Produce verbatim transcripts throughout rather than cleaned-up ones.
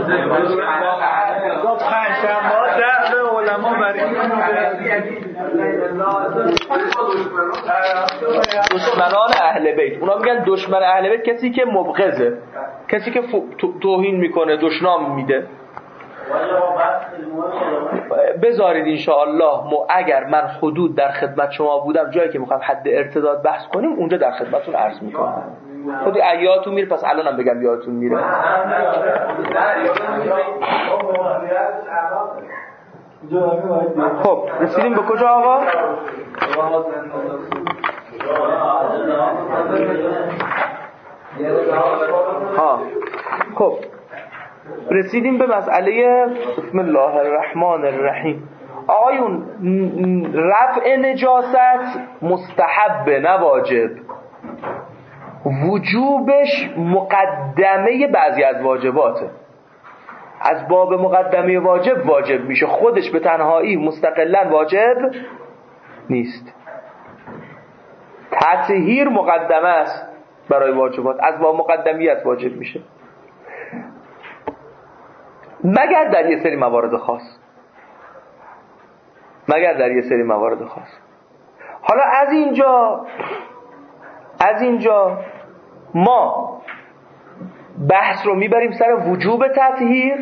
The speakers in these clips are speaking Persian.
پنج شنبه دعوه علما برای دشمنان اهل بیت. اونا میگن دشمن اهل بیت کسی که مبغضه، کسی که توهین میکنه، دشنام میده. بذارید انشاءالله اگر من حدود در خدمت شما بودم، جایی که میخوام حد ارتداد بحث کنیم اونجا در خدمتتون عرض میکنم. خودی ایاتون میره، پس الانم بگم یادتون میره. خب رسیدیم به کجا آقا؟ ها خب رسیدیم به مسئله بسم الله الرحمن الرحیم. آقایون رفع نجاست مستحب نه واجب. وجوبش مقدمه بعضی از واجباته. از باب مقدمه واجب واجب میشه، خودش به تنهایی مستقلا واجب نیست. تطهیر مقدمه است برای واجبات، از باب مقدمیت واجب میشه مگر در یه سری موارد خاص، مگر در یه سری موارد خاص. حالا از اینجا از اینجا ما بحث رو میبریم سر وجوب تطهیر.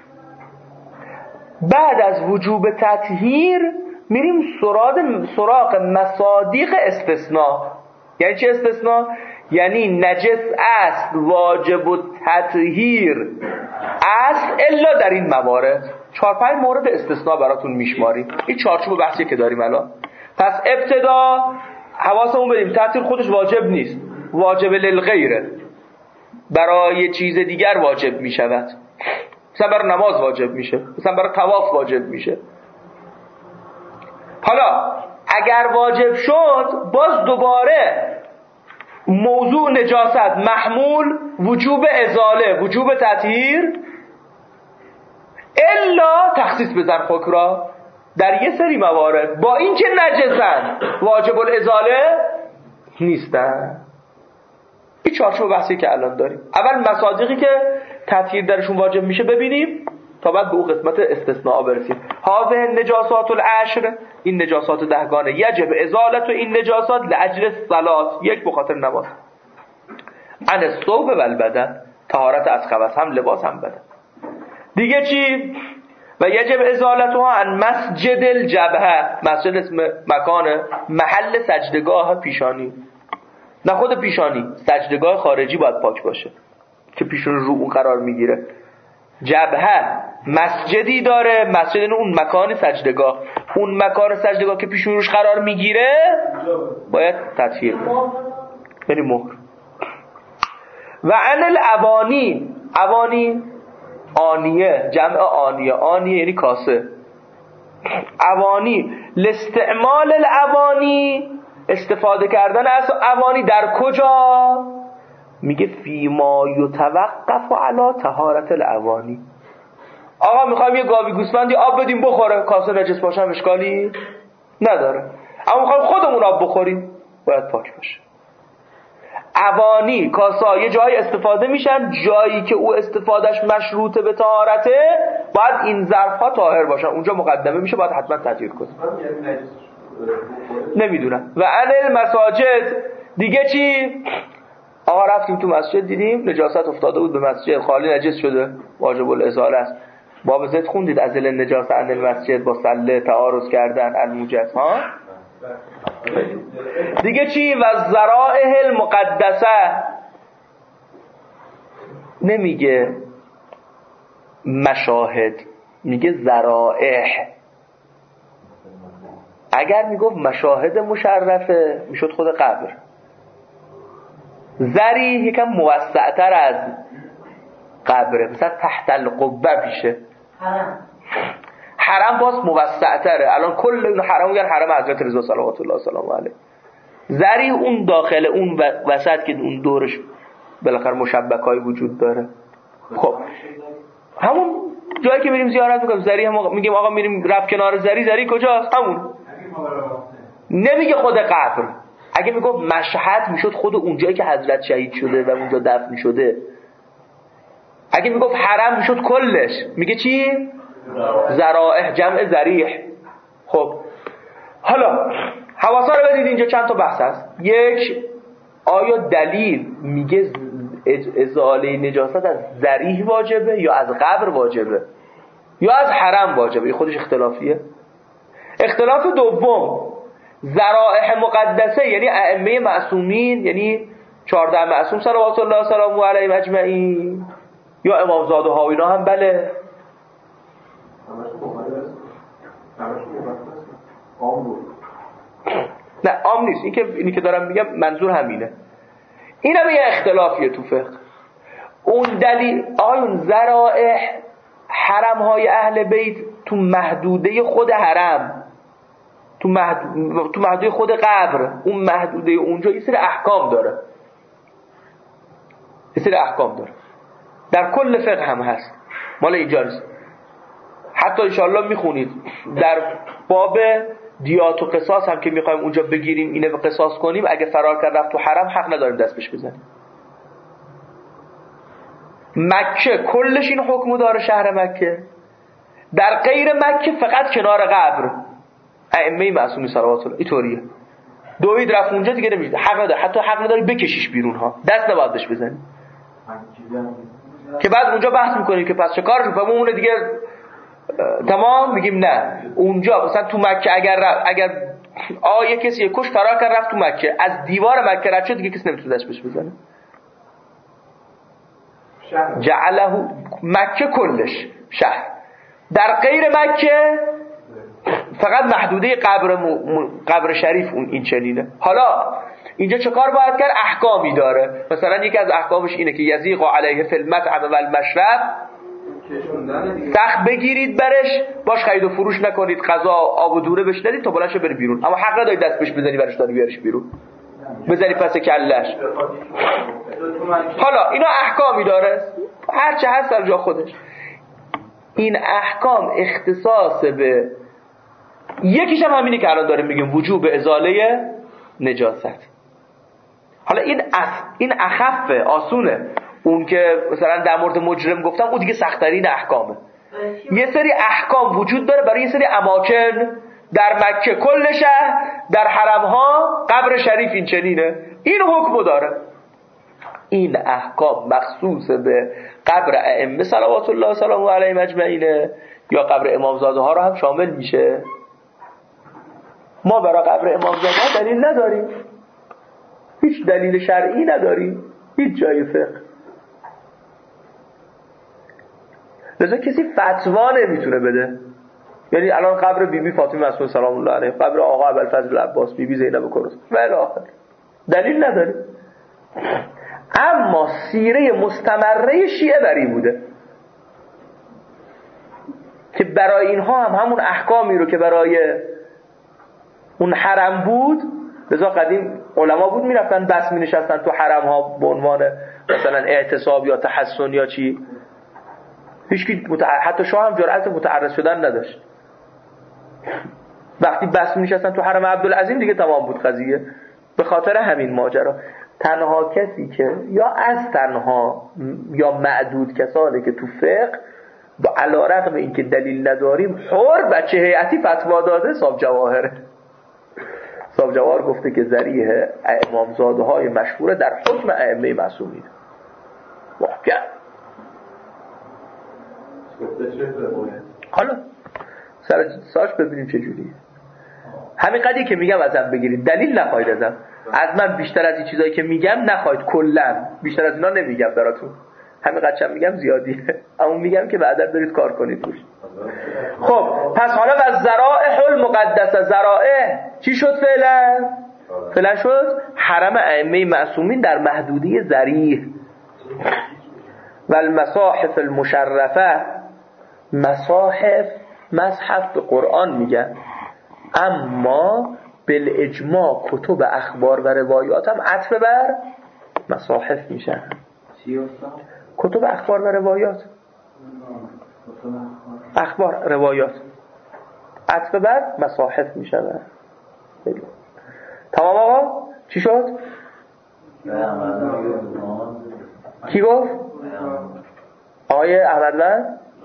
بعد از وجوب تطهیر میریم سراغ سراغ مصادیق استثناء. یعنی چه استثناء؟ یعنی نجس است واجب التطهیر است الا در این موارد. چهار پنج مورد استثناء براتون میشماریم. این چارچوب بحثی که داریم الان. پس ابتدا حواسمون بدیم تطهیر خودش واجب نیست، واجب للغیره، برای چیز دیگر واجب می شود. مثلا برای نماز واجب میشه، مثلا برای طواف واجب میشه. حالا اگر واجب شد باز دوباره موضوع نجاست محمول وجوب ازاله، وجوب تطهیر، الا تخصیص بزن خاک را در یه سری موارد با این که نجسن واجب الازاله نیستن. این چارچوب بحثی که الان داریم. اول مصادیقی که تطهیر درشون واجب میشه ببینیم تا بعد به اون قسمت استثناء برسیم. هذه نجاسات العشر، این نجاسات دهگانه، یجب ازالت و این نجاسات لاجل الصلاه، یک به خاطر نماز، عن الثوب و البدن، طهارت از خبث هم لباس هم بدن. دیگه چی؟ و یجب ازالتها عن مسجد الجبهه، مسجد اسم مکانه، محل سجدگاه پیشانی، نه خود پیشانی، سجدگاه خارجی باید پاک باشه که پیشون رو اون قرار میگیره. جبهه مسجدی داره، مسجد اون مکان سجدگاه، اون مکان سجدگاه که پیشون روش قرار میگیره باید تطهیر کنه، یعنی مهر. و عن الاوانی، اوانی آنیه، جمع آنیه، آنیه یعنی کاسه. اوانی لاستعمال الاوانی، استفاده کردن از اوانی در کجا؟ میگه فیما یتوقف علی طهارت الاوانی. آقا میخوایم یه گاوی گوسفندی آب بدیم بخوره، کاسه نجس باشه هم اشکالی نداره، اما میخوایم خودمون آب بخوریم باید پاک باشه. اوانی کاسا یه جایی استفاده میشن، جایی که او استفادهش مشروطه به طهارته باید این ظرف ها طاهر باشن، اونجا مقدمه میشه باید حتما تطهیر کنیم. نمیدونم. و عن المساجد، دیگه چی؟ آقا رفتیم تو مسجد دیدیم نجاست افتاده بود به مسجد، خالی نجس شده، واجب الازاله است. باب زد خوندید از النجاسه عن المسجد با سله تعارض کردن الموجز ها. دیگه چی؟ و ذرائح المقدسه، نمیگه مشاهد، میگه ذرائح. اگر میگفت مشاهد مشرفه میشد خود قبر. ذری یکم موسع‌تر از قبره، مثلا تحت القبه میشه. حرم حرم باز موسع‌تره. الان کل این حرم میگن حرم حضرت رضا صلوات الله سلام علیه. ذری اون داخل اون وسط که اون دورش بالاخره مشبکه‌ای وجود داره. خب همون جایی که میریم زیارت میکنیم ذری، هم میگیم آقا میریم رفت کنار ذری، ذری کجاست؟ همون. نمیگه خود قبر. اگه میگفت مشهد میشد خود اون جایی که حضرت شهید شده و اونجا دفن شده. اگه میگفت حرم میشد کلش، میگه چی؟ ذرائح، جمع ذریح. خب حالا حواسا رو بدید، اینجا چند تا بحث هست. یک، آیا دلیل میگه ازاله نجاست از ذریح واجبه یا از قبر واجبه یا از حرم واجبه؟ خودش اختلافیه. اختلاف دوم، ذرائح مقدسه یعنی ائمه معصومین، یعنی چهارده معصوم صلوات الله سلام علیهم اجمعین، یا امامزاده ها و اینا هم بله. نه عام نیست، این که اینی که دارم میگم منظور همینه. این هم یه اختلافیه تو فقه. اون دلیل آیون ذرائح حرم های اهل بیت تو محدوده خود حرم، تو محدود تو محدوده خود قبر، اون محدوده اونجا یه سری احکام داره، یه سری احکام داره در کل فقه هم هست، مال اینجا نیست. حتی انشاءالله میخونید در باب دیات و قصاص هم که میخوایم اونجا بگیریم اینه به قصاص کنیم، اگه فرار کرد رفت تو حرم حق نداریم دست بهش بزنیم. مکه کلش این حکمو داره، شهر مکه. در غیر مکه فقط کنار قبر ائمه معصومین صلوات الله اینطوریه. دوید رفت اونجا دیگه نمیشه، حق نداره، حتی حق نداری بکشیش بیرون ها، دست نباید بهش بزنی. که بعد اونجا بحث میکنیم که پس چه کارش میکنیم اون دیگه تمام، میگیم نه اونجا مثلا تو مکه اگر اگر آیه کسی یک کش فرار کرد رفت تو مکه، از دیوار مکه رد شد دیگه کسی نمیتونه دست بهش بزنه. جعله مکه کلش شهر. در غیر مکه فقط محدوده قبر م... قبر شریف اون این چنینه. حالا اینجا چه کار باید کرد؟ احکامی داره. مثلا یکی از احکامش اینه که یضیق علیه فی المطعم و المشرب، سخت بگیرید برش، باش خرید و فروش نکنید، غذا آب و دوره بهش ندید تا بلنش بره بیرون، اما حق نداری دست بهش بزنی برش داری بیارش بیرون، بزنی پس کلش. حالا اینا احکامی داره، هر چه هست در جا خودش. این احکام اختصاص به یکیش هم همینه که الان داریم میگیم، وجوب ازاله نجاست. حالا این اخ... این اخفه آسونه، اون که مثلا در مورد مجرم گفتم اون دیگه سخت‌ترین احکامه. یه سری احکام وجود داره برای یه سری اماکن، در مکه کل شهر، در حرم‌ها قبر شریف این چنینه، این حکمو داره. این احکام مخصوص به قبر ائمه صلوات الله سلام علیهم اجمعین یا قبر امامزاده ها رو هم شامل میشه. ما برای قبر امامزاده ها دلیل نداریم، هیچ دلیل شرعی نداریم، هیچ جای فقه. لذا کسی فتوا نمیتونه بده. یعنی الان قبر بی بی فاطمه معصومه سلام الله علیها، قبر آقا ابوالفضل عباس، بی بی زینب کرد و الی آخر، دلیل نداریم. اما سیره مستمره شیعه بری بوده که برای اینها هم همون احکامی رو که برای اون حرم بود، لذا قدیم علما بود میرفتن بس می نشستن تو حرم ها به عنوان مثلا اعتصاب یا تحسن یا چی، هیچکی متع... حتی شاه هم جرأت متعرض شدن نداشت. وقتی بس می نشستن تو حرم عبدالعظیم دیگه تمام بود قضیه. به خاطر همین ماجرا تنها کسی که یا از تنها یا معدود کسانی که تو فقه با علیرغم اینکه دلیل نداریم حر بچه هیئتی فتوا داده صاحب جواهره. صاحب جواهر گفته که ذریح امامزاده های مشهوره در حکم ائمه معصومین. محکم. حالا سر ساش ببینیم چه جوریه. همین قضیه که میگم ازم بگیرید، دلیل نخواهید ازم، از من بیشتر از این چیزایی که میگم نخواهید، کلا بیشتر از اینا نمیگم براتون، همین قدرم میگم زیادیه، اما میگم که بعدا برید کار کنید روش. خب پس حالا از ذرائح المقدسه، ذرائح چی شد فعلا؟ فعلا شد حرم ائمه معصومین در محدوده ذریح و المصاحف المشرفه. مصاحف مصحف به قرآن میگن، اما بالاجماع کتب اخبار و روایات هم عطف بر مصاحف میشن. کتب اخبار و روایات، اخبار روایات عطف بر مصاحف میشن. تمام آقا؟ چی شد؟ کی گفت؟ آقای احمدوند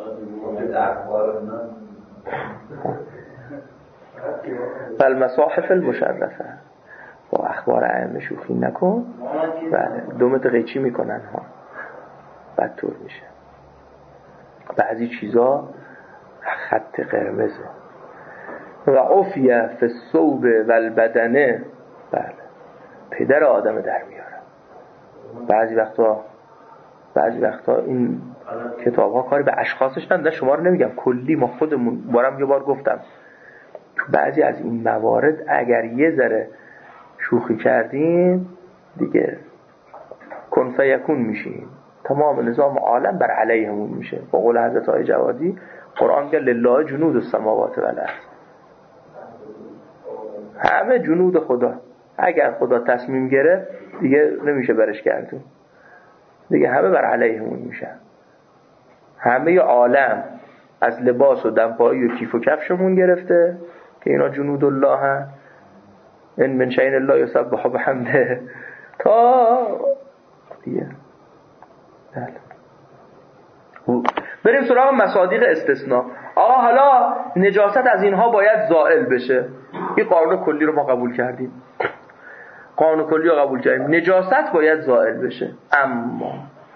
فالمصاحف المشرفه، با اخبار ائمه شوخی نکن. بله دومت قیچی میکنن ها، بدطور میشه. بعضی چیزا خط قرمزه. و عفیه فی الثوب و البدنه، بله پدر آدم در میاره. بعضی وقتا بعضی وقتا این کتاب ها کاری به اشخاصش نداره، شما رو نمیگم، کلی ما خودمون بارم یه بار گفتم تو بعضی از این موارد اگر یه ذره شوخی کردیم دیگه کن فیکون میشیم، تمام نظام عالم بر علیهمون میشه. با قول حضرت آقای جوادی قرآن میگه لله جنود السماوات و الارض، همه جنود خدا، اگر خدا تصمیم گرفت دیگه نمیشه برش گردون، دیگه همه بر علیهمون میشن. همه عالم از لباس و دمپایی و کیف و کفشمون گرفته که اینا جنود الله هن. این من شأن الله یسبح بحمده تا دیگه. بریم سراغ مصادیق استثناء. آقا حالا نجاست از اینها باید زائل بشه. این قانون کلی رو ما قبول کردیم، قانون کلی رو قبول کردیم، نجاست باید زائل بشه. اما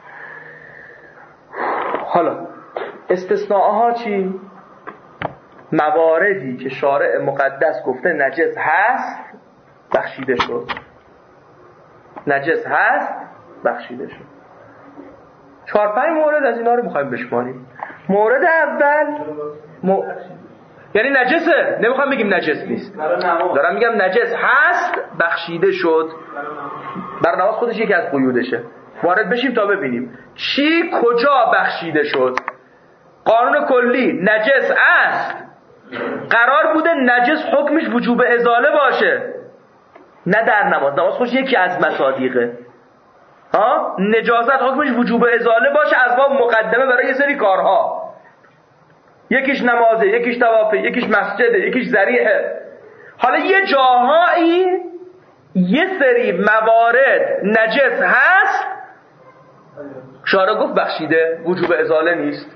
حالا استثناءها چی؟ مواردی که شارع مقدس گفته نجس هست بخشیده شد، نجس هست بخشیده شد. چهار پنج مورد از اینا رو میخوایم بشماریم. مورد اول م... یعنی نجسه، نمیخوام بگیم نجس نیست، دارم میگم نجس هست بخشیده شد. بر نماز خودش یکی از قیودشه، وارد بشیم تا ببینیم چی کجا بخشیده شد. قانون کلی نجس است، قرار بوده نجس حکمش وجوب ازاله باشه، نه در نماز. نماز خودش یکی از مصادیقه ها، نجاست حکمش وجوب ازاله باشه از باب مقدمه برای یه سری کارها. یکیش نمازه، یکیش طوافه، یکیش مسجده، یکیش ذریعه. حالا یه جاهایی یه سری موارد نجس هست، شارع گفت بخشیده، وجوب ازاله نیست.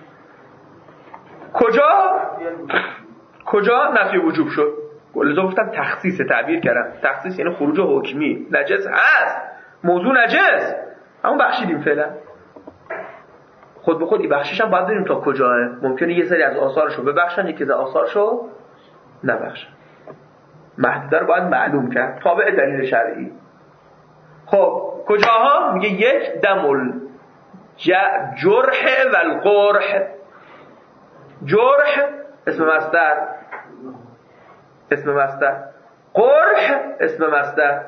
کجا؟ کجا نفی وجوب شد؟ لذا گفتم تخصیص، تعبیر کردم تخصیص یعنی خروج حکمی. نجس هست، موضوع نجس، همون بخشیدیم فعلا. خود به خود این بخشش هم باید بریم تا کجاه. ممکنه یه سری از آثارشو ببخشن، یکی از آثارشو نبخشن. محدوده رو باید معلوم کرد تابع دلیل شرعی. خب کجاها؟ میگه یک دمل جرح و القرح. جرح اسم مصدر، اسم مصدر، قرح اسم مصدر.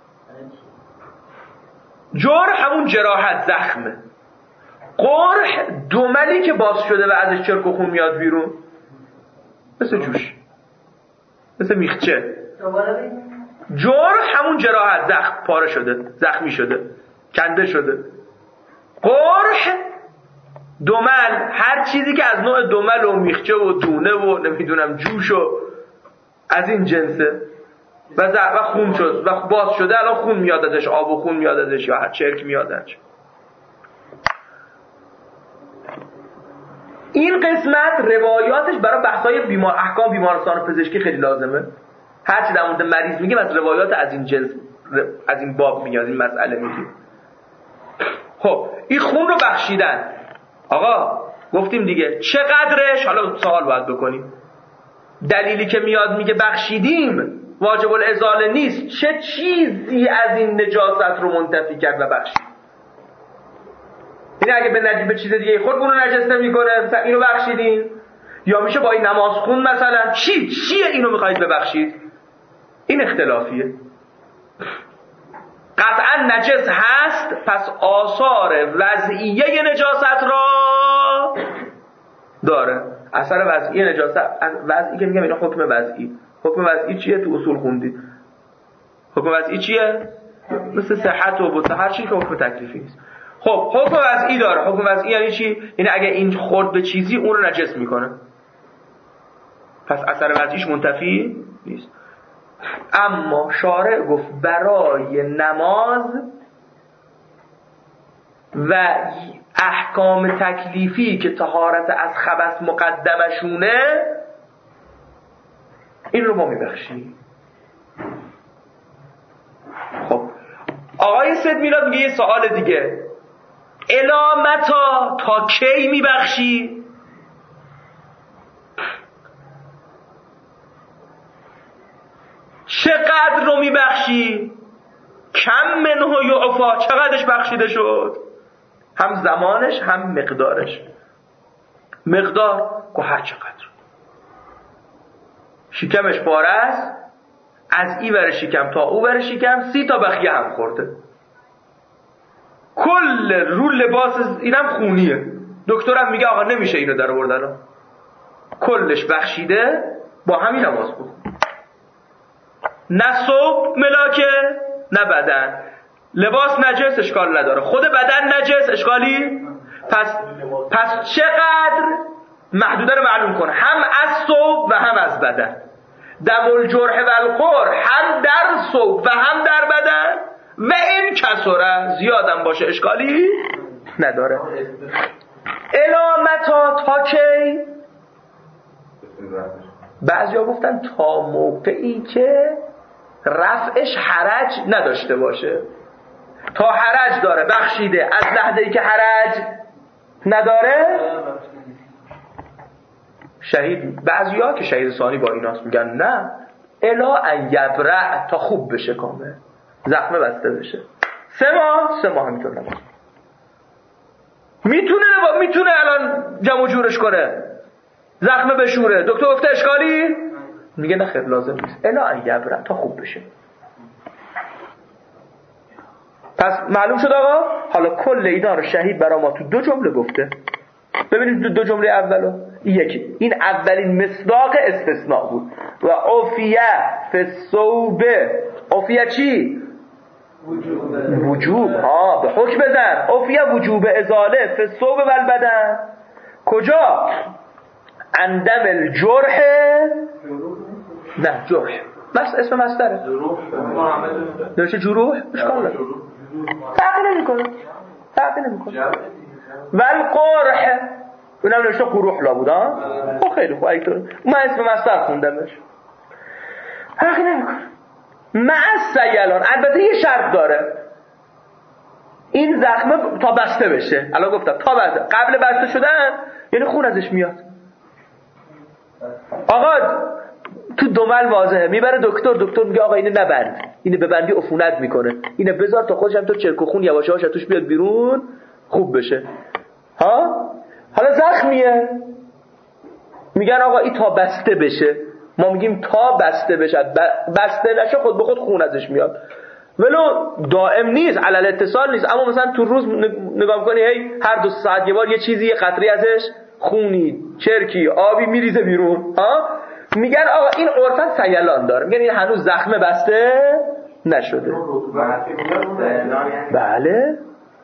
جرح همون جراحت، زخمه. قرح دملی که باز شده و ازش چرک و خون میاد بیرون، مثل جوش، مثل میخچه. جرح همون جراحت، زخم، پاره شده، زخمی شده، کنده شده. قرح دمل، هر چیزی که از نوع دمل و میخچه و دونه و نمیدونم جوش و از این جنسه و و خون شد و باز شده، الان خون میاد ازش، آب و خون میاد ازش یا هر چرک میاد ازش. این قسمت روایاتش برای بحث‌های بیمار احکام بیمارستان پزشکی خیلی لازمه. هر چی در مورد مریض میگیم از روایات از این جنس، از این باب میاد، این مسئله میگیم. خب این خون رو بخشیدن. آقا گفتیم دیگه چقدرش، حالا سوال باید بکنیم. دلیلی که میاد میگه بخشیدیم واجب الازاله نیست، چه چیزی از این نجاست رو منتفی کرد و بخشید؟ این اگه به نجیب چیز دیگه خود اونو نجس نمی‌کنه، مثلا اینو بخشیدین، یا میشه با این نماز خون مثلا، چی چیه اینو میخواید ببخشید؟ این اختلافیه. قطعا نجس هست، پس آثار وضعیه نجاست را داره. اثر وضعی نجاست، وضعی که میگم اینا حکم وضعی. حکم وضعی چیه؟ تو اصول خوندید. حکم وضعی چیه؟ مثل صحت و بطه، هر چیزی که حکم تکلیفی نیست. خب حکم وضعی داره. حکم وضعی یعنی چی؟ یعنی اگه این خورد به چیزی اون رو نجس میکنه، پس اثر وضعیش منتفی نیست. اما شارع گفت برای نماز و احکام تکلیفی که طهارت از خبث مقدمشونه، این رو ما میبخشیم. خب آقای سید میلاد میگه یه سوال دیگه، الا متا، تا کی میبخشی؟ چقدر رو میبخشی؟ کم منه یعفا، چقدرش بخشیده شد؟ هم زمانش هم مقدارش. مقدار که هر چقدر شکمش پاره است، از این ور شکم تا او ور شکم سی تا بخیه هم خورده، کل رو لباس اینم خونیه، دکترم میگه آقا نمیشه اینو در آوردن، کلش بخشیده، با همین نماز بود، نه صبح ملاکه نه بدن. لباس نجس اشکال نداره، خود بدن نجس اشکالی؟ پس پس چقدر محدوده رو معلوم کن، هم از صبح و هم از بدن. دم الجرح و القر، هم در صبح و هم در بدن، و این کسره زیادم باشه اشکالی نداره. الا متا، تا کی؟ بعضیا گفتن تا موقعی که رفعش حرج نداشته باشه. تا حرج داره بخشیده، از لحظه‌ای که حرج نداره شهید. بعضیا که شهید ثانی با ایناست میگن نه، الا ان یبرع، تا خوب بشه کامل، زخم بسته بشه. سه ماه سه ماه میتونه نماز میتونه نبا. میتونه الان جمع جورش کنه، زخم بشوره، دکتر گفته اشکالی؟ میگه نه خیر لازم نیست، الا ان یبرع، تا خوب بشه. پس معلوم شد آقا. حالا کل اینا رو شهید برای ما تو دو جمله گفته. ببینید دو, دو جمله اولو، یکی این اولین مصداق استثناء بود، و عفیه فی الثوب. عفیه چی؟ وجوب. وجوب ها به حکم بزن. عفیه وجوب ازاله فی الثوب و البدن. کجا؟ اندم الجرح، نه جرح بس اسم مصدره، درشه جروح اشکال نداره، فرقی نمیکنه، فرقی نمیکنه. ول قرح، اونم نوشته قروح لا بود ها. خب خیلی خوب، من اسم مصدر خوندمش، فرقی نمیکنه. مع سیلان، البته یه شرط داره، این زخمه تا بسته بشه. الان گفتم تا بسته، قبل بسته شدن یعنی خون ازش میاد. آقا تو دومل واضحه، میبره دکتر، دکتر میگه آقا اینو نبند، اینو ببندی عفونت میکنه، اینو بذار تا خودش هم تو چرک و خون یواش یواش توش بیاد بیرون خوب بشه. ها حالا زخمیه، میگن آقا این تا بسته بشه. ما میگیم تا بسته بشه، بسته نشه خود به خود خون ازش میاد، ولو دائم نیست، علل اتصال نیست، اما مثلا تو روز نگاه کنی هی هر دو ساعت یه بار یه چیزی، یه قطری ازش خونی، چرکی، آبی میریزه بیرون. ها میگن آقا این عرفاً سیلان داره، میگن این هنوز زخم بسته نشده. بله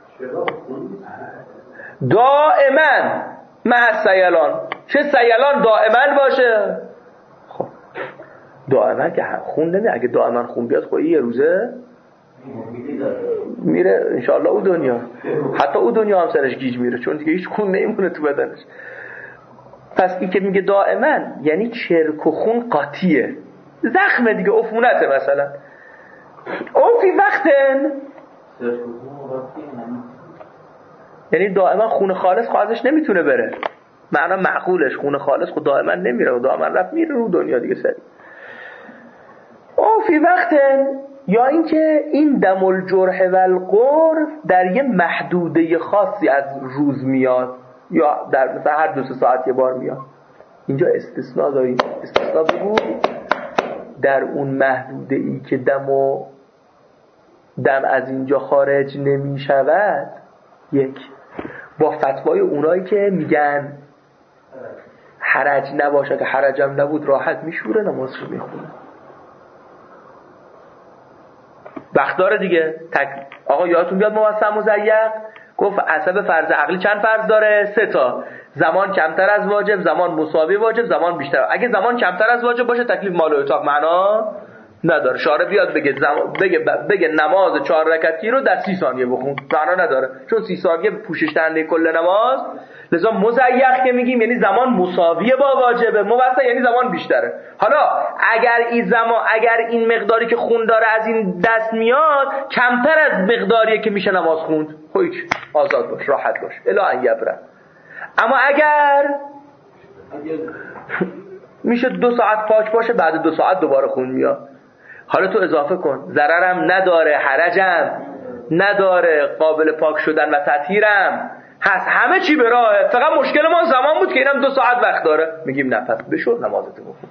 دائما مع سیلان، چه سیلان دائما باشه. خب دائما که خون نمیاد، اگه دائما خون بیاد خب یه روزه میره انشاءالله او دنیا، حتی او دنیا هم سرش گیج میره، چون دیگه هیچ خون نمیمونه تو بدنش. پس این که میگه دائما یعنی چرک و خون قاطیه، زخم دیگه، عفونته مثلا. او فی وقتن یعنی دائما خون خالص خود ازش نمیتونه بره، معنا معقولش خون خالص خود دائما نمیره و دائما رفت میره رو دنیا دیگه سری. او فی وقتن یا اینکه این دم الجرح و القر در یه محدوده خاصی از روز میاد، یا در مثلا هر دو سه ساعت یه بار میاد. اینجا استثناء داریم، استثناء بگو در اون محدوده ای که دم و دم از اینجا خارج نمی شود. یک با فتوای اونایی که میگن حرج نباشه، که حرجم نبود راحت میشوره نماز رو میخونه، وقت داره دیگه. تک... آقا یادتون بیاد موسع مضیق گفت عصب فرض عقلی چند فرض داره؟ سه تا. زمان کمتر از واجب، زمان مساوی واجب، زمان بیشتر. اگه زمان کمتر از واجب باشه تکلیف مال و اتاق معنا نداره. شارع بیاد بگه زم... بگه بگه نماز چهار رکعتی رو در سی ثانیه بخون، معنا نداره، چون سی ثانیه پوشش دهنده کل نماز. لذا مزیق که میگیم یعنی زمان مساویه با واجبه، موسع یعنی زمان بیشتره. حالا اگر این زمان اگر این مقداری که خون داره از این دست میاد کمتر از مقداریه که میشه نماز خوند، هیچ، آزاد باش، راحت باش، الا ان یبره. اما اگر میشه دو ساعت پاک باشه، بعد دو ساعت دوباره خون میاد، حالا تو اضافه کن، ضررم نداره، حرجم نداره، قابل پاک شدن و تطهیرم هست، همه چی به راهه، فقط مشکل ما زمان بود که اینم دو ساعت وقت داره. میگیم نفس بشور، نمازتو بخون.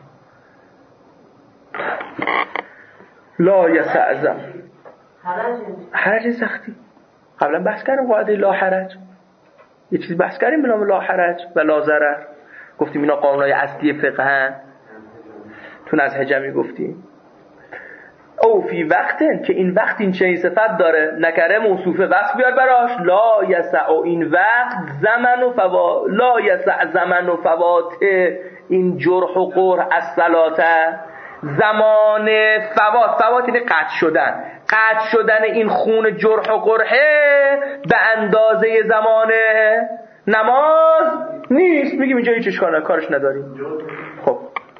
لا یسعزم حرج سختی، قبلا بحث کردیم قاعده لا حرج، یه چیز بحث کردیم به نام لا حرج و لا ضرر، گفتیم اینا قانونای اصلی فقه هن، تو از حجمی گفتیم. او فی وقتن که این وقت این چنین صفت داره، نکره موصوفه وصف بیار براش، لا یسع این وقت زمن و فوا لا یسع زمن و فوات این جرح و قرح از صلاته، زمان فوات، فوات یعنی قطع شدن، قطع شدن این خون جرح و قرحه به اندازه زمان نماز نیست. میگیم اینجا هیچ اشکال کارش نداریم. خب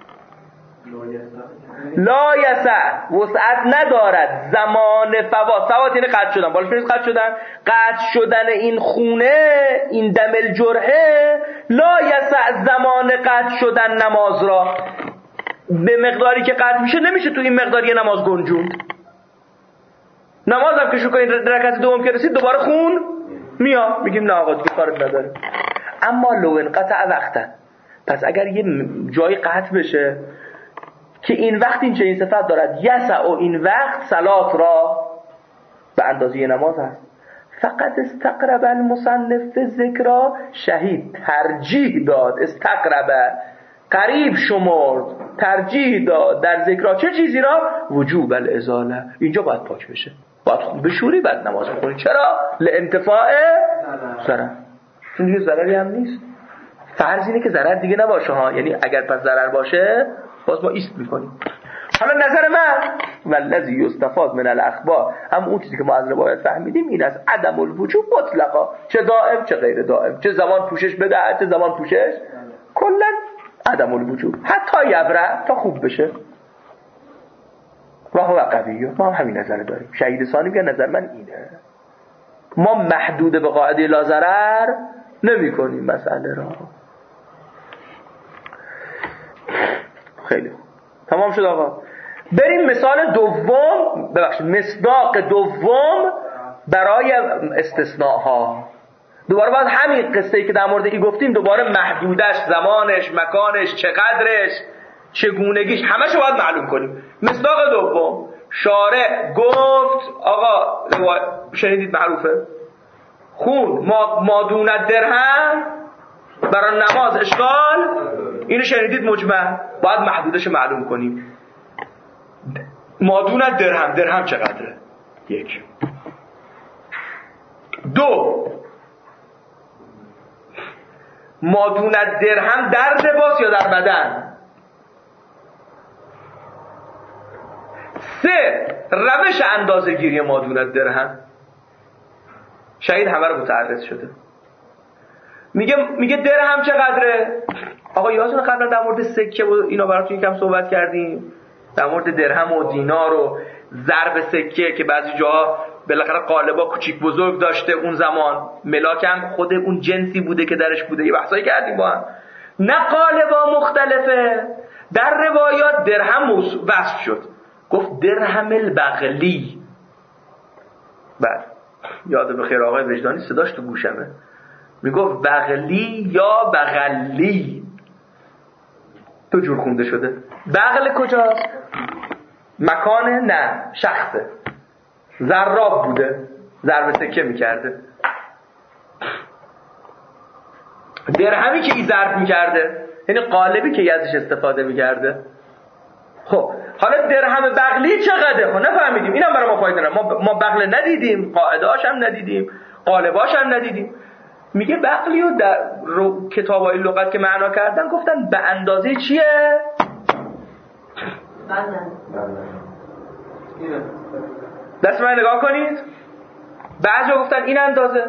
لا یسع وسعت ندارد زمان فوات، فوات یعنی قطع شدن، بالاش میرس قطع شدن، قطع شدن این خونه، این دم الجرحه، لا یسع زمان قطع شدن نماز را، به مقداری که قطع میشه نمیشه تو این مقداری نماز گنجوند. نماز هم که شو کنید رکعت دوم که رسید دوباره خون میاد، میگیم نه آقا دیگه کارت نداره. اما لو انقطع وقتا، پس اگر یه جایی قطع بشه که این وقت این چنین صفت دارد، یسع و این وقت صلات را به اندازه نماز هست، فقط استقرب المصنف ذکر شهید ترجیح داد، استقرب قریب شمرد، ترجیح داد در ذکر چه چیزی را؟ وجوب الازاله، اینجا باید پاک بشه، باید بشوری بعد نماز بخونی. چرا؟ لانتفاع ضرر، چون دیگه ضرری هم نیست. فرض اینه که ضرر دیگه نباشه ها، یعنی اگر پس ضرر باشه باز ما ایست میکنیم. حالا نظر من والذی یستفاد من الاخبار، هم اون چیزی که ما از روایت فهمیدیم این از عدم الوجوب مطلقا، چه دائم چه غیر دائم، چه زمان پوشش بده چه زمان پوشش کلا عدم الوجوب، حتی یبره تا خوب بشه. و هو قویه، ما هم همین نظر داریم. شهید ثانی میگه نظر من اینه، ما محدود به قاعده لا ضرر نمی کنیم مسئله را. خیلی خوب، تمام شد آقا. بریم مثال دوم، ببخشید مصداق دوم برای استثناءها. دوباره باید همین قصه‌ای که در مورد ای گفتیم دوباره محدودش، زمانش، مکانش، چقدرش، چگونگیش، همشو باید معلوم کنیم. مصداق دوم، شارع گفت آقا شنیدید معروفه، خون ما مادون درهم برای نماز اشکال، اینو شنیدید مجمع، باید محدودش معلوم کنیم. مادون درهم، درهم چقدره؟ یک. دو، مادون درهم در لباس یا در بدن؟ سه، روش اندازه گیری مادون درهم. شهید همه رو متعرض شده، میگه میگه درهم چقدره؟ آقا یادتونه قبلا در مورد سکه و اینا براتون یکم صحبت کردیم، در مورد درهم و دینار و ضرب سکه که بعضی جاها بالاخره قالبا کوچیک بزرگ داشته، اون زمان ملاک هم خود اون جنسی بوده که درش بوده، یه بحثایی کردیم با هم. نه قالبا مختلفه، در روایات درهم وصف شد، گفت درهم البغلی. بعد یاد بخیر آقای وجدانی صداش تو گوشمه، میگفت بغلی یا بغلی، تو جور خونده شده. بغل کجاست؟ مکانه؟ نه، شخصه. ضراب بوده، ضرب سکه میکرده. درهمی که ای ضرب میکرده، یعنی قالبی که ازش استفاده میکرده. خب حالا درهم بغلی چقدره؟ خب نفهمیدیم، اینم برای ما فایده نداره، ما ما بغل ندیدیم، قاعده‌اش هم ندیدیم، قالباش هم ندیدیم. میگه بغلی رو در رو کتابای لغت که معنا کردن گفتن به اندازه چیه؟ دست من نگاه کنید. بعضی گفتن این اندازه،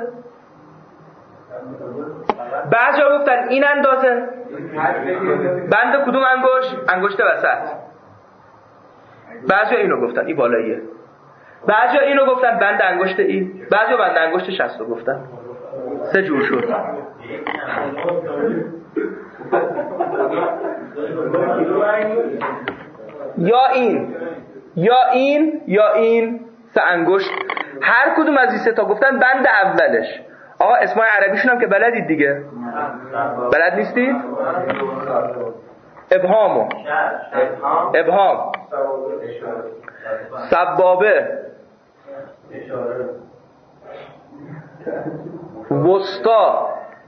بعضی گفتن این اندازه. بند کدوم انگشت؟ انگشت وسط. بعضی اینو گفتن این بالاییه. بعضی اینو گفتن بند انگشت این. بعضی بند انگشت شست رو گفتن. سه جور شد. یا این یا این یا این سه انگشت. هر کدوم از این سه تا گفتن بند اولش. آقا اسمای عربیشون هم که بلدید دیگه. بلد نیستید؟ ابهامو ابهام، سبابه، وسطا.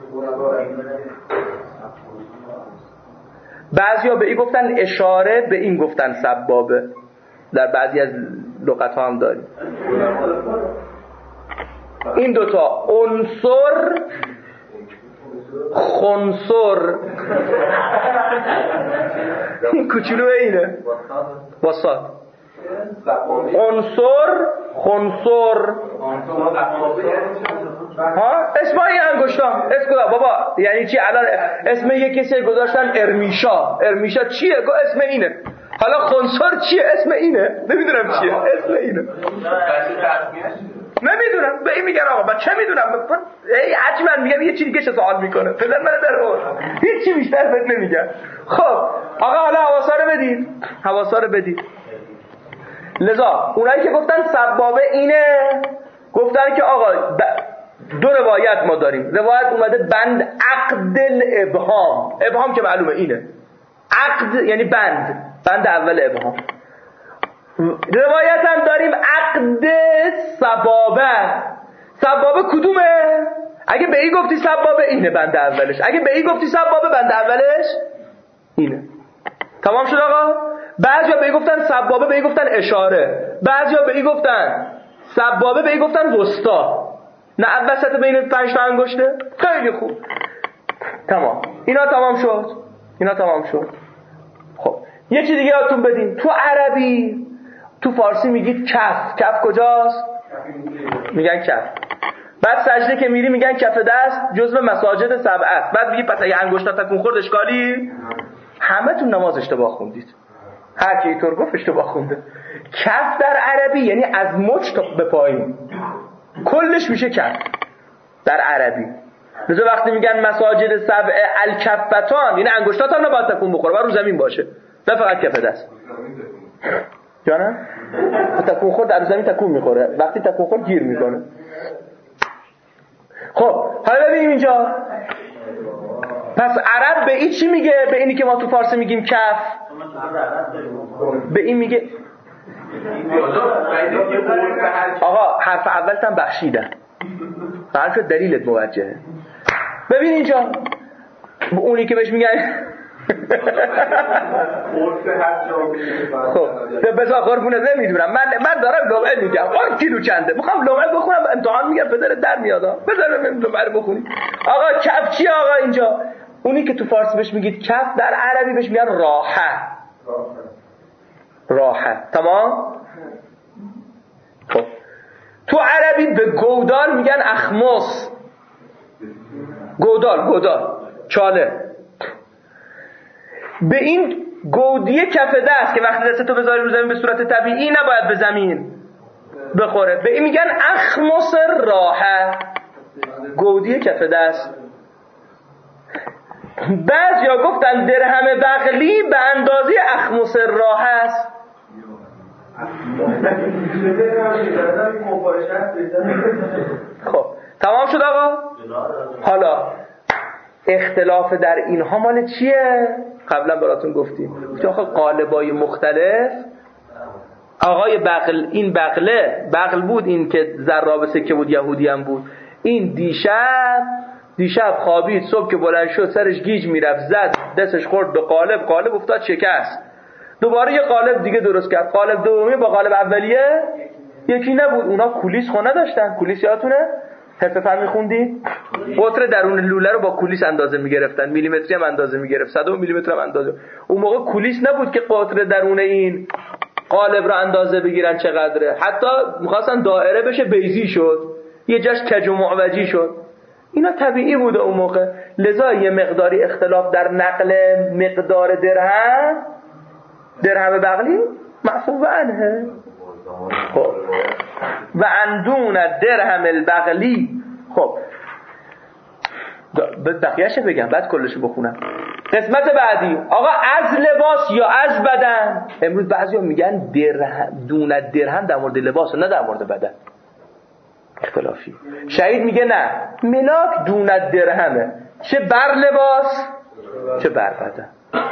بعضیا به این گفتن اشاره، به این گفتن سبابه. در بعضی از لغت ها هم داریم این دوتا، عنصر خنصر. این کوچولو اینه وسط. عنصر خنصر. ها اسم این انگشتان اسم کدام بابا؟ یعنی چی الان اسم یک کسی گذاشتن ارمیشا. ارمیشا چیه؟ گو اسم اینه. حالا خنصر چیه؟ اسم اینه. نمیدونم چیه اسم اینه. نمیدونم. به این میگن آقا من چه میدونم. ای حجی من میگم یه چیزی دیگه سوال میکنه. پدر من در اون هیچ چی بیشتر فکر نمیگم. خب آقا حالا حواسا رو بدید. حواسا رو بدید. لذا اونایی که گفتن سبابه اینه، گفتن که آقا دو روایت ما داریم. روایت اومده بند عقد الابهام. ابهام که معلومه اینه. عقد یعنی بند. بند اول ابهام. روایت هم داریم عقد سبابه. سبابه کدومه؟ اگه به این گفتی سبابه اینه بند اولش. اگه به این گفتی سبابه بند اولش اینه. تمام شد آقا؟ بعضیا به این گفتن سبابه، به این گفتن اشاره. بعضیا به این گفتن سبابه، به این گفتن وسطا. نه وسط بین پنج تا انگشته. خیلی خوب. تمام. اینا تمام شد. اینا تمام شد. خب یه چیز دیگه یادتون بدین. تو عربی تو فارسی میگید کف. کف کجاست؟ میگن کف. بعد سجده که میری میگن کف دست جزو مساجد سبعه. بعد میگی پس اگه انگشتا تکون خورد اشکالی؟ همه تون نماز اشتباه خوندید. هر کی اینطور گفت اشتباه خونده. کف در عربی یعنی از مچ تا به پایین کلش میشه کف در عربی. مثلا وقتی میگن مساجد سبعه الکفتان یعنی انگشتات هم نباید تکون بخوره، باید رو زمین باشه، نه فقط کف دست. جانم تکون خورد در زمین تکون میخوره، وقتی تکون خورد گیر میکنه. خب حالا ببینیم اینجا پس عرب به این چی میگه؟ به اینی که ما تو فارسی میگیم کف، به این میگه آقا حرف اولت هم بخشیدن، حرف دلیلت موجهه. ببین اینجا اونی که بهش میگن خب بذار قربونه نمیدونم من من دارم لغت میگم آن کیلو چنده میخوام لغت بخونم امتحان میگم پدرت در میاد بذار من لغت بخونی. آقا کف چی آقا اینجا؟ اونی که تو فارسی بهش میگید کف در عربی بهش میگن راحه. راحه. تمام؟ خب تو عربی به گودال میگن اخمص. گودال گودال چاله. به این گودی کف دست که وقتی دستتو بذاری رو زمین به صورت طبیعی نباید به زمین بخوره، به این میگن اخمص راحه، گودی کف دست. بعضیا گفتن درهم بغلی به اندازه اخمص راحه است. خب تمام شد آقا؟ حالا اختلاف در اینها مال چیه؟ قبلا براتون گفتیم گفتیم آقا قالبای مختلف. آقای بغل، این بغله بغل بود، این که ذراب سکه بود یهودی هم بود، این دیشب دیشب خوابید، صبح که بلند شد سرش گیج میرفت، زد دستش خورد به قالب، قالب افتاد شکست، دوباره یه قالب دیگه درست کرد، قالب دومی با قالب اولیه یکی نبود. اونا کولیس خونه داشتن. کولیس یادتونه؟ حرف فهمی خوندی؟ قطر درون لوله رو با کولیس اندازه میگرفتن، میلیمتری هم اندازه میگرفت، صد میلیمتر هم اندازه. اون موقع کولیس نبود که قطر درون این قالب رو اندازه بگیرن چقدره، حتی میخواستن دایره بشه بیضی شد، یه جاش کج و معوجی شد. اینا طبیعی بوده اون موقع. لذا یه مقداری اختلاف در نقل مقدار درهم درهم بغلی معفو عنه. خب و اندون درهم البغلی. خب بقیه‌اش بگم بعد کلش بخونم. قسمت بعدی آقا از لباس یا از بدن. امروز بعضیا میگن درهم دون درهم در مورد لباس نه در مورد بدن. اختلافی. شهید میگه نه، ملاک دون درهمه، چه بر لباس چه بر بدن.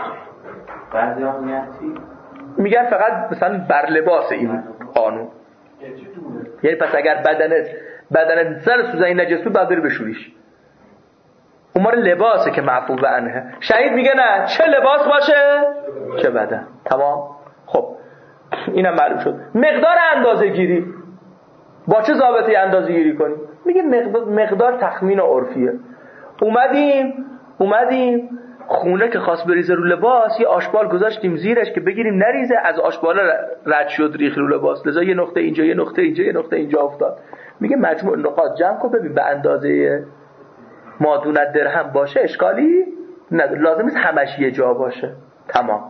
بعضیا میگن چی؟ میگن فقط مثلا بر لباس این قانون. یعنی پس اگر بدنت بدنت سر سوزنی نجس بود بعد بری بشوریش، اون مال لباسه که معفو عنه. شهید میگه نه، چه لباس باشه چه بدن. تمام. خب اینم معلوم شد. مقدار اندازه گیری با چه ضابطه‌ای اندازه گیری کنیم؟ میگه مقدار, مقدار تخمین و عرفیه. اومدیم اومدیم خونه که خواست بریزه رو لباس، یه آشبال گذاشتیم زیرش که بگیریم نریزه، از آشبال رد شد ریخ رو لباس، لذا یه نقطه اینجا یه نقطه اینجا یه نقطه اینجا افتاد. میگه مجموع نقاط جمع کن ببین به اندازه مادون درهم باشه اشکالی نداره، لازم نیست همش یه جا باشه. تمام،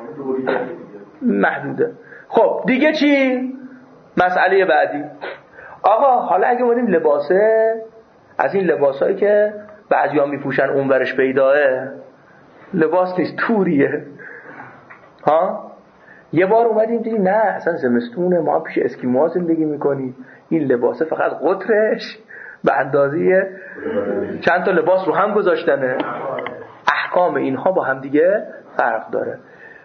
محدوده. خب دیگه چی؟ مسئله بعدی آقا حالا اگه اومدیم لباسه، از این لباسایی که بعضیا میپوشن اونورش پیداه، لباس نیست توریه ها. یه بار اومدیم دیدیم نه اصلا زمستونه، ما پیش اسکیموها زندگی میکنیم، این لباسه فقط قطرش به اندازه چند تا لباس رو هم گذاشتنه. احکام اینها با هم دیگه فرق داره.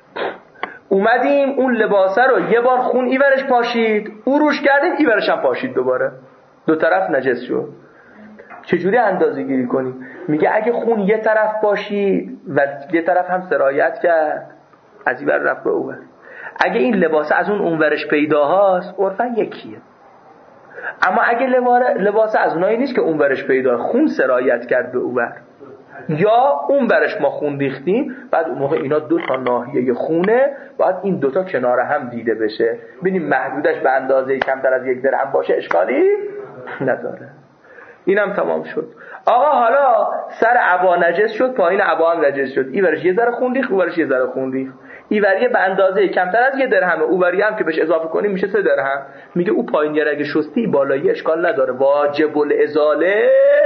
اومدیم اون لباسه رو یه بار خون ایورش پاشید، او روش کردیم ایورش هم پاشید، دوباره دو طرف نجس شد. چجوری اندازه گیری کنیم؟ میگه اگه خون یه طرف پاشید و یه طرف هم سرایت کرد، از ایور رفت به اون، اگه این لباسه از اون اونورش پیداهاست عرفا یکیه. اما اگه لباسه از اونایی نیست که اونورش پیدا، خون سرایت کرد به اونور، یا اون برش ما خون ریختیم، بعد اون موقع اینا دو تا ناحیه خونه، باید این دوتا کنار هم دیده بشه، ببینیم محدودش به اندازه کمتر از یک درهم باشه اشکالی نداره. اینم تمام شد. آقا حالا سر عبا نجس شد، پایین عبا هم نجس شد، این برش یه ذره خون ریخت، اون برش یه ذره خون ریخت، این وریه به اندازه کمتر از یه درهمه، اون وریه هم که بهش اضافه کنیم میشه سه درهم. میگه او پایینی اگه شستی بالایی اشکال نداره، واجب الازاله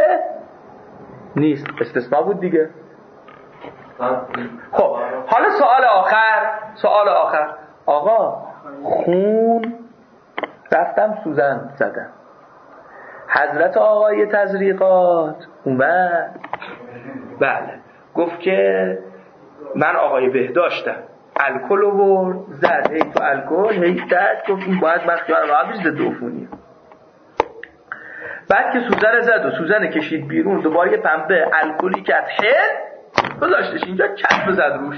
نیست، استثناء بود دیگه. خب حالا سوال آخر سوال آخر آقا خون رفتم سوزن زدم، حضرت آقای تزریقات اومد بله گفت که من آقای بهداشتم، الکل رو برد زد، هی تو الکل هی زد، گفت این باید من خیال راحت ضد عفونیه. بعد که سوزن زد و سوزن کشید بیرون، دوباره یه پنبه الکلی کرد هل گذاشتش اینجا، چسب زد روش،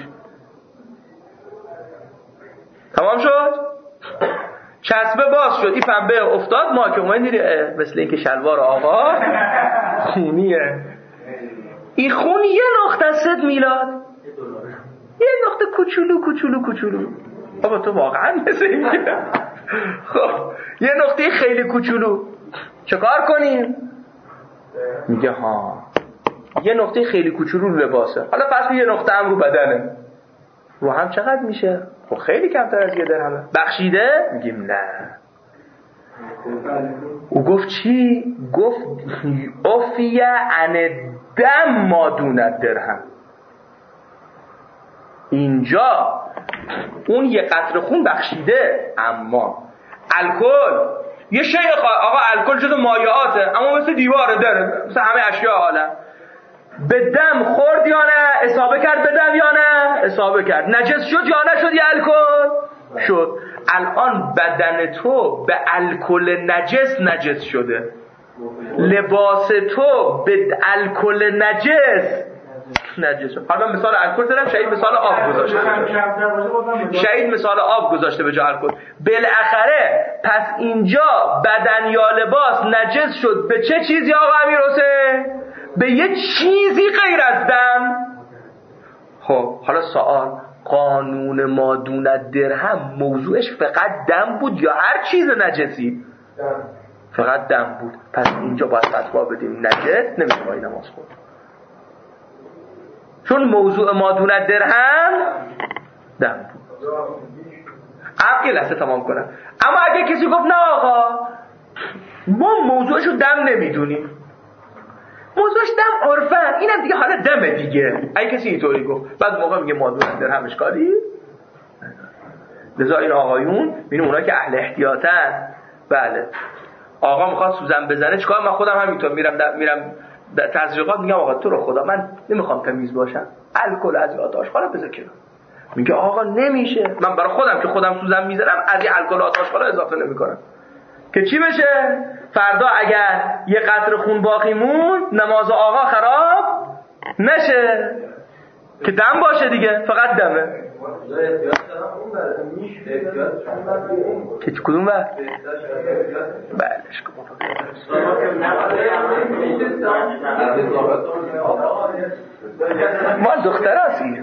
تمام شد، چسبه باز شد، این پنبه افتاد، ما که اومد دیره مثل این که شلوار آقا خونیه، این خون یه نقطه صد میلاد، یه نقطه کوچولو کوچولو کوچولو. بابا تو واقعا مثل این که خب یه نقطه خیلی کوچولو چه کار کنیم؟ میگه ها یه نقطه خیلی کوچولو رو لباسه، حالا پس یه نقطه هم رو بدنه، رو هم چقدر میشه؟ خب خیلی کمتر از یه درهمه، بخشیده؟ میگیم نه. او گفت چی؟ گفت افیه عن دم ما دون درهم. اینجا اون یه قطره خون بخشیده، اما الکل یه شیء آقا الکل جزو مایعاته، اما مثل دیواره داره، مثل همه اشیاء عالم، به دم خورد یا نه؟ اصابه کرد به دم یا نه؟ اصابه کرد. نجس شد یا نشد یه الکل؟ شد. الان بدن تو به الکل نجس نجس شده، لباس تو به الکل نجس نجس شد. حالا مثال الکل زدم، شهید مثال آب گذاشته، شهید مثال آب گذاشته به جای الکل. بالاخره پس اینجا بدن یا لباس نجس شد به چه چیزی آقا امیر حسین؟ به یه چیزی غیر از دم. خب حالا سوال، قانون ما دون درهم موضوعش فقط دم بود یا هر چیز نجسی؟ فقط دم بود. پس اینجا باید فتوا بدیم نجس نمیخوای نماز خود، چون موضوع ما دون درهم دم بود. عقل لحظه تمام کنم. اما اگه کسی گفت نه آقا ما موضوعشو دم نمیدونیم، موضوعش دم عرفن، اینم دیگه حالا دمه دیگه، اگه کسی اینطوری گفت بعد موقع میگه ما دون درهم اشکالی. لذا این آقایون ببین اونا که اهل احتیاطن، بله آقا میخواد سوزن بزنه چیکار؟ من خودم همینطور میرم در میرم در تزریقات میگم آقا تو رو خدا من نمیخوام تمیز باشم، الکل از آتش خاله بذار کنار. میگه آقا نمیشه، من برای خودم که خودم سوزن میزنم از این الکل آتش خاله اضافه نمیکنم که چی بشه؟ فردا اگر یه قطره خون باقی مون نماز آقا خراب نشه که دم باشه دیگه، فقط دمه. که کدوم بر؟ بلش کن مال دختر هستی.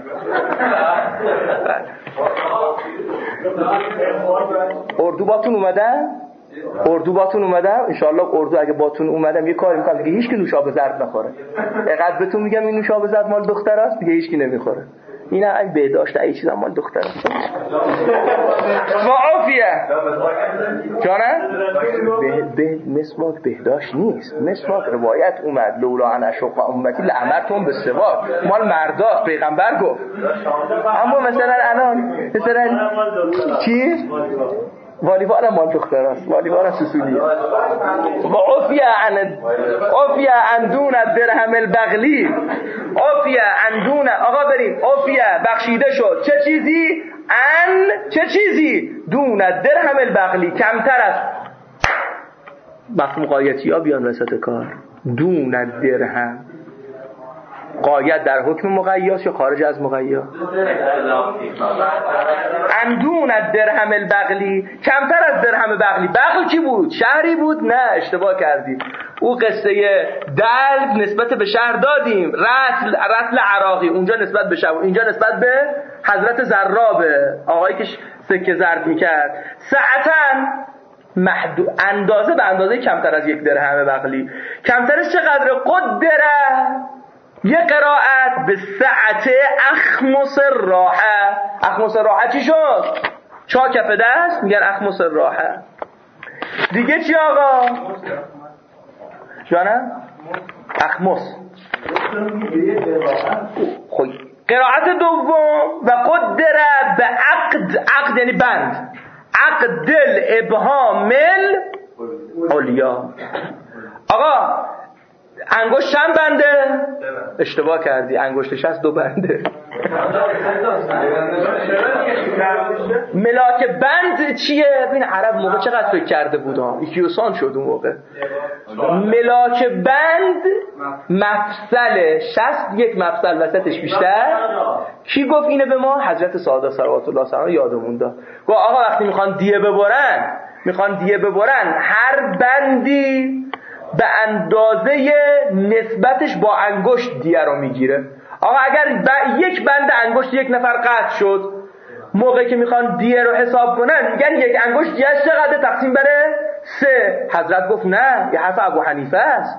اردو باتون اومدن؟ اردو باتون اومدم انشالله. اردو اگه باتون اومدم یه کاری میکنم دیگه هیچ کی نوشابه زرد نخوره. اقدر بهتون میگم این نوشابه زرد مال دختر است دیگه هیچ کی نمیخوره. این اگه بهداشت ای چیزا مال دختر است. و عافیه جانم به به مسواک بهداشت نیست. مسواک روایت اومد لولا ان اشق امتی لامرتهم بالسواک، مال مردا پیغمبر گفت. اما مثلا الان مثلا چی والیبال مال دختر است، والیبال سسولیه. و عفیه عن عفیه عن دون درهم البغلی، عفیه عن دون آقا بریم عفیه بخشیده شد چه چیزی؟ عن چه چیزی؟ دون درهم البغلی، کمتر از مفهوم قایتی ها بیان وسط کار. دون درهم قاید در حکم مقیاس یا خارج از مقیا؟ اندون از درهم البغلی، کمتر از درهم بغلی. بغل کی بود؟ شهری بود؟ نه اشتباه کردیم. او قصه دلو نسبت به شهر دادیم، رتل رتل عراقی اونجا نسبت به شهر، اینجا نسبت به حضرت زرابه آقایی که سکه زرد میکرد. ساعتاً محدود اندازه به اندازه کمتر از یک درهم بغلی. کمترش چقدر؟ قدره یه قرائت به ساعت اخمس راحه. اخمس راحه چی شد؟ چا کف دست میگن اخمس راحه. دیگه چی آقا؟ جانم؟ اخمس. خب قرائت دوم و قدره به عقد، عقد یعنی بند، عقد الابهام العلیا. آقا انگشت چند بنده؟ اشتباه کردی، انگشتش هست دو بنده. ملاک بند چیه؟ ببین عرب موقع چقدر فکر کرده بود ها، یکیوسان شد اون موقع. ملاک بند مفصل شصت، یک مفصل وسطش بیشتر. کی گفت اینه به ما؟ حضرت صادق صلوات الله علیه و یادمون داد. گفت آقا وقتی میخوان دیه ببرن، میخوان دیه ببرن هر بندی به اندازه نسبتش با انگشت دیه رو میگیره. آقا اگر ب... یک بند انگشت یک نفر قطع شد، موقعی که میخوان دیه رو حساب کنن میگن یک انگشت دیهش چقدر؟ تقسیم بره سه. حضرت گفت نه، یه حرف ابو حنیفه است،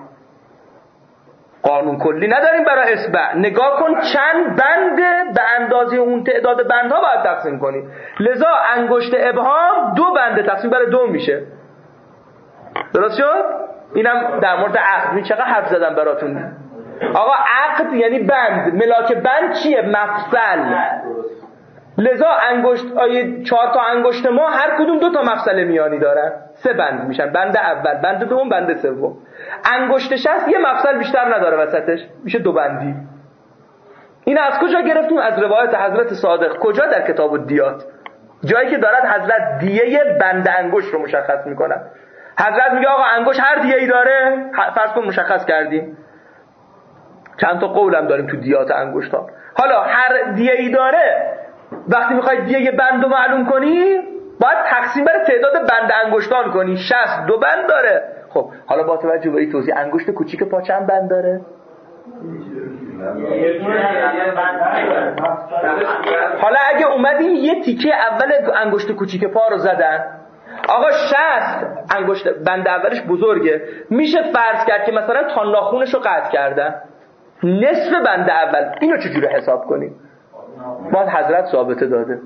قانون کلی نداریم برای اصبع. نگاه کن چند بنده به اندازه اون تعداد بندها باید تقسیم کنی. لذا انگشت ابهام دو بنده تقسیم بر دو میشه. درست شد؟ اینم در مورد عقد. می چقدر حرف زدم براتون. آقا عقد یعنی بند. ملاک بند چیه؟ مفصل. لذا انگشت آیه چهار تا انگشت ما هر کدوم دو تا مفصل میانی دارن، سه بند میشن. بند اول، بند دوم، بند سوم. انگشت شست یه مفصل بیشتر نداره وسطش، میشه دو بندی. این از کجا گرفتیم؟ از روایت حضرت صادق. کجا؟ در کتاب الدیات، جایی که دارد حضرت دیه بند انگشت رو مشخص میکنه. حضرت میگه آقا انگشت هر دیه ای داره، فرض کن مشخص کردیم، چند تا قولم داریم تو دیات انگشت ها. حالا هر دیه ای داره، وقتی میخوای دیه بند رو معلوم کنی باید تقسیم بر تعداد بند انگشتان کنی. شصت دو بند داره. خب حالا با توجه به این توضیح انگشت کوچیک پا چند بند داره؟ حالا اگه اومدیم یه تیکه اول انگشت کوچیک پا رو زدن، آقا شست انگشت بند اولش بزرگه، میشه فرض کرد که مثلا تا ناخونش رو قطع کردن، نصف بند اول، اینو چجوری حساب کنیم؟ باید حضرت ثابته داده.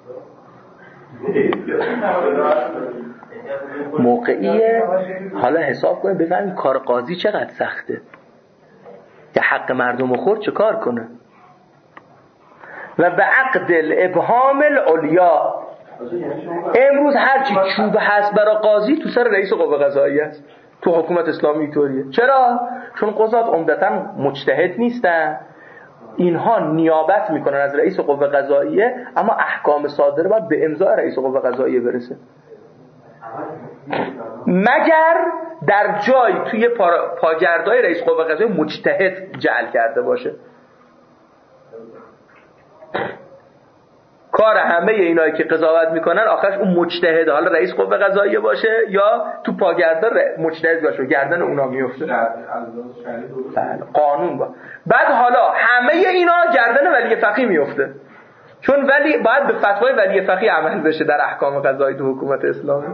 موقعیه حالا حساب کنیم بفهمیم کار قاضی چقدر سخته، که حق مردم خورد چه کار کنه. و به عقد الابهام العلیا، امروز هرچی چوب هست برای قاضی تو سر رئیس قوه قضاییه است. تو حکومت اسلامی طوریه. چرا؟ چون قضات عمدتاً مجتهد نیستن، اینها نیابت میکنن از رئیس قوه قضاییه، اما احکام صادره باید به امضای رئیس قوه قضاییه برسه، مگر در جای توی پاگردای رئیس قوه قضاییه مجتهد جعل کرده باشه. کار همه اینایی که قضاوت میکنن آخرش اون مجتهد، حالا رئیس قوه قضاییه باشه یا تو پاگردا مجتهد باشه، گردن اونا میفته. بله قانون با. بعد حالا همه اینا گردن ولی فقیه میفته، چون ولی باید به فتوای ولی فقیه عمل بشه در احکام قضایی تو حکومت اسلامی.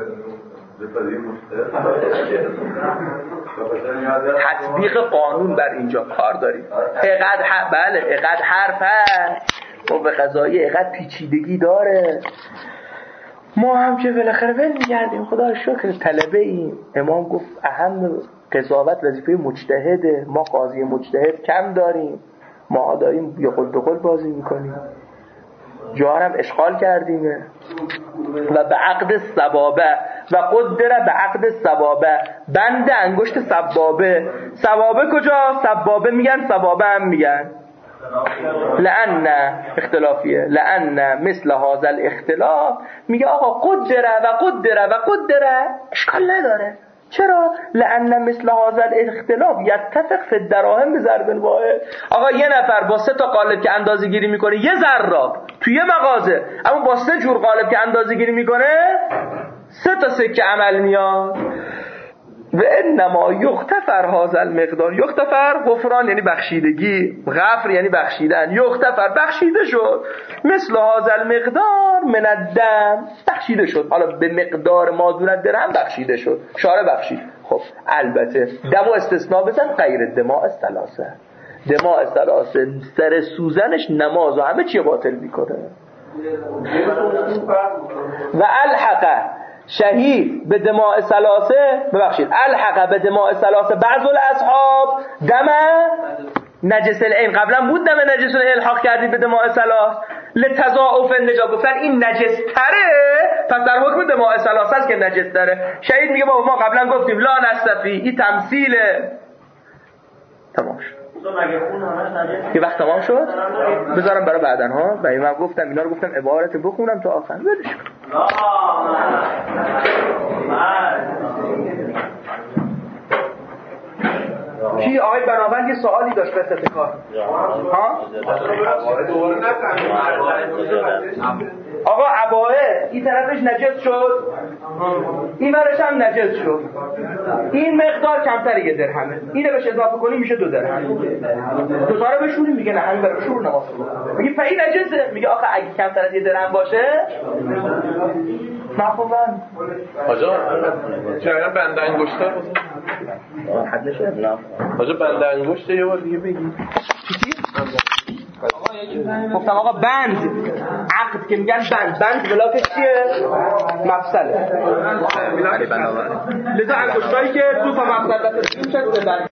تطبیق قانون بر اینجا کار داریم. اقد ح... بله اقد حرف هست قوه قضایی، اقد پیچیدگی داره. ما هم که بالاخره ول می‌گردیم، خدا رو شکر طلبه ایم. امام گفت اهم قضاوت وظیفه مجتهده، ما قاضی مجتهد کم داریم، ما داریم یه قل به قل بازی میکنیم، جوارم اشغال کردیم. و به عقد سبابه و قدره به عقد سبابه، بند انگشت سبابه. سبابه کجا؟ سبابه میگن، سبابه هم میگن. لأن اختلافیه، لأن مثل هذا الاختلاف، میگه آقا قدره و قدره و قدره اشکال نداره. چرا؟ لأن مثل هذا الاختلاف یتفق فی الدراهم بضرب الواحد. آقا یه نفر با سه تا قالب که اندازه گیری میکنه یه ذره توی یه مغازه، اما با سه جور قالب که اندازه گیری میکنه سه تا سکه عمل میاد. و انما یغتفر هذا المقدار، یغتفر غفران یعنی بخشیدگی، غفر یعنی بخشیدن، یغتفر بخشیده شد، مثل هذا المقدار من الدم، بخشیده شد. حالا به مقدار ما دون درهم بخشیده شد، شارع بخشید. خب البته دم و استثناء بزن، غیر دماء الثلاثه، دماء الثلاثه سر سوزنش نماز و همه چی باطل میکنه. و الحقه شهید به دماء ثلاثه، ببخشید الحق به دماء ثلاثه بعض الاصحاب دم نجس العین، قبلا بود دم نجس العین الحاق کردید به دماء ثلاث لتضاعف النجا، گفتن این نجس تره پس در حکم دماء ثلاثه است که نجس تره. شهید میگه بابا ما قبلا گفتیم لا نستفی، این تمثیله. تمام شد. یه وقت تمام شد بذارم برای بعدن ها. و من گفتم اینا رو گفتم عبارت بخونم تا آخر ولش کن. کی آقای بناوند یه سوالی داشت وسط کار ها؟ آقا عباءه این طرفش نجس شد، این ورش هم نجس شد، این مقدار کمتر یه درهمه، اینو بهش اضافه کنی میشه دو درهم، دو تا رو بشوریم میگه نه همین برای شور نماز کن، میگه فعی نجسه، میگه آخه اگه کمتر از یه درهم باشه مفهوم آجا چرا بند انگشتر حد نشه نه آجا بند انگشت یه بار دیگه بگی گفتم آقا بند عقد که میگن بند بند بلاکش چیه؟ مفصله. لذا انگشتایی که دو تا مفصل دسته